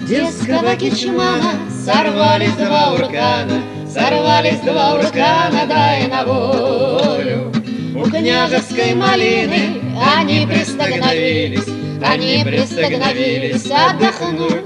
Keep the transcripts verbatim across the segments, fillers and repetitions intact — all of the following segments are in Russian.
одесского кичмана сорвались два уркана, сорвались два уркана, дай на волю. У княжеской малины они пристановились, они пристановились отдохнуть.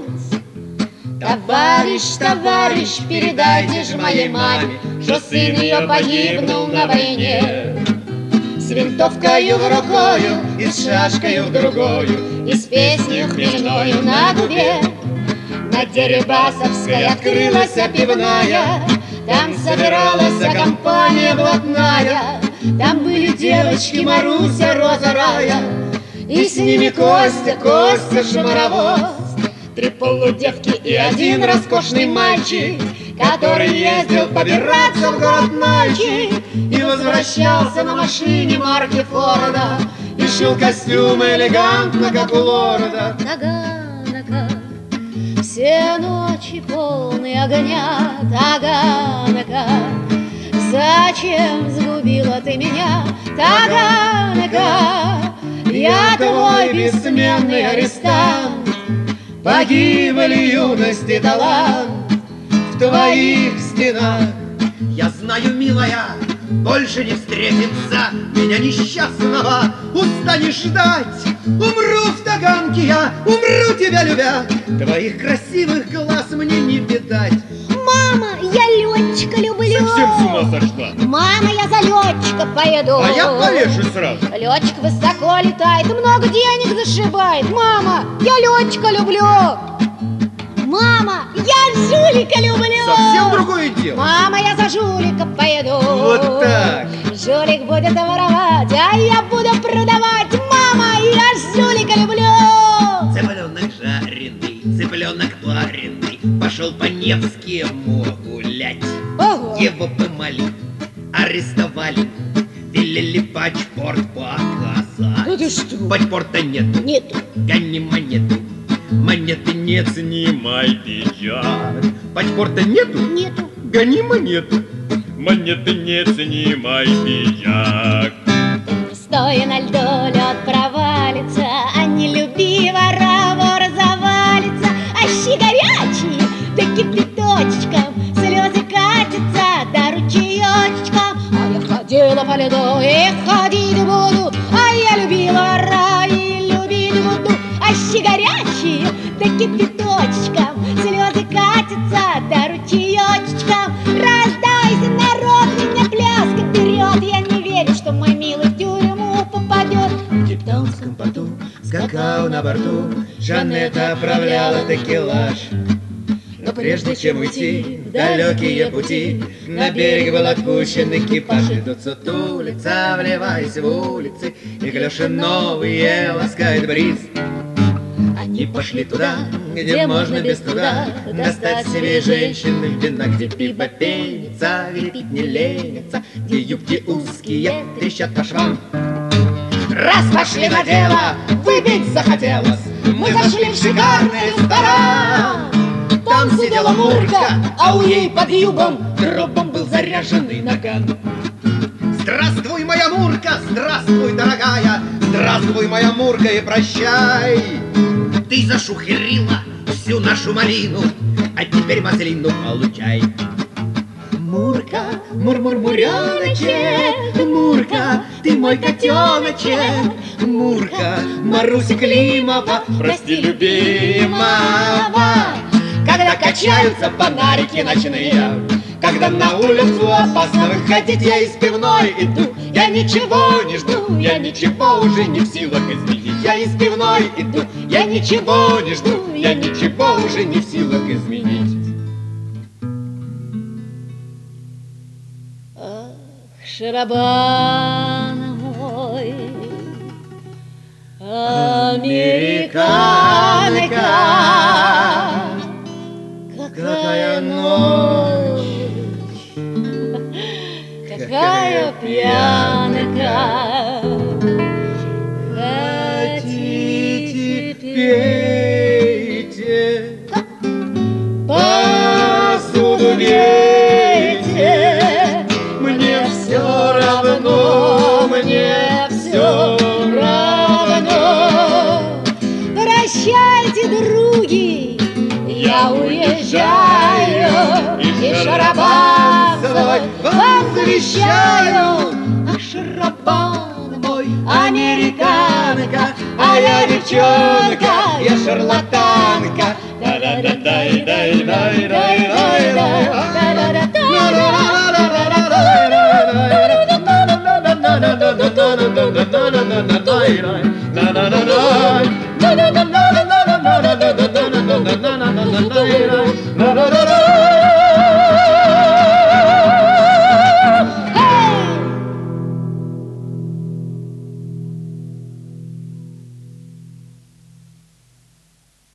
Товарищ, товарищ, передайте ж моей маме, что сын ее погибнул на войне. С винтовкою в рукою и с шашкою в другою, и с песней хмельною на губе. На Дерибасовской открылась пивная, там собиралась компания блатная. Там были девочки Маруся, Роза, Рая, и с ними Костя, Костя Шмаровоз. Три полудевки и один роскошный мальчик, который ездил побираться в город ночи и возвращался на машине марки Форда и шил костюмы элегантно, как у лорда. Таганка, все ночи полны огня, Таганка, зачем сгубила ты меня, Таганка? Я твой бессменный арестант, погибли юность и талант в твоих стенах. Я знаю, милая, больше не встретимся, меня несчастного устанешь ждать. Умру в Таганке я, умру тебя любя, твоих красивых глаз мне не видать. Мама, я летчика люблю. Совсем с ума сошла. Мама, я за летчика поеду. А я повешусь сразу. Летчик высоко летает, много денег зашибает. Мама, я летчика люблю. Мама, я жулика люблю. Совсем другое дело. Мама, я за жулика поеду. Вот так. Жулик будет воровать, а я буду продавать. Мама, я жулика люблю. Цыпленок жареный, цыпленок вареный, пошел по Невскому гулять. Ого. Его помали, арестовали, велели паспорт показать. Ну ты что? Паспорта нету, Нету. гони монету, монеты нет, Снимай пиджак. паспорта нету, Нету. Гони монету. Монеты нет, снимай пиджак. Стоя на льду, лед провалится, а не люби вора, вор завалится. Ащи горячие, да кипяточком, слезы катятся, да ручеечком. А я ходила по льду и ходить буду, а я любила рай и любить буду. Ащи горячие, да кипяточком, слезы катятся, да ручеечком. Раздайся, народ, меня пляска вперед, я не верю, что мой милый в тюрьму попадет. В Кейптаунском порту с какао на борту Жанетта отправляла текелаж. Но прежде чем уйти в далекие пути, на берег был отпущен экипаж. Идут сутулица, вливаясь в улицы, и клёши новые ласкает бриз. Они пошли туда, где можно без труда достать себе женщины вина, где пиво пенится, где пить не ленится, где юбки узкие трещат по швам. Раз пошли на дело, выпить захотелось, мы зашли в шикарный ресторан. Там сидела Мурка, а у ей под юбом дробом был заряженный наган. Здравствуй, моя Мурка, здравствуй, дорогая, здравствуй, моя Мурка, и прощай. Ты зашухерила всю нашу малину, а теперь маслину получай. Мурка, мур-мур-муреночек, Мурка, ты мой котеночек. Мурка, Маруся Климова, прости, любимого. Когда качаются фонарики ночные, когда на улицу опасно выходить, я из пивной иду, я ничего не жду, я ничего уже не в силах изменить. Я из пивной иду, я ничего не жду, я ничего уже не в силах изменить. Шарабан мой, американка, какая ночь, какая пьянка. Хотите, пейте, посуду бейте, мне все равно, мне все равно. Прощайте, други, встречаю, и шарабан свой вам завещаю. А шарабан мой американка, а я девчонка, я шарлатанка. Na na na